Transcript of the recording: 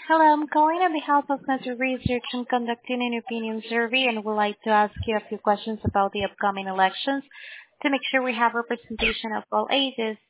Hello, I'm calling on behalf of Meta Research and conducting an opinion survey and would like to ask you a few questions about the upcoming elections to make sure we have representation of all ages.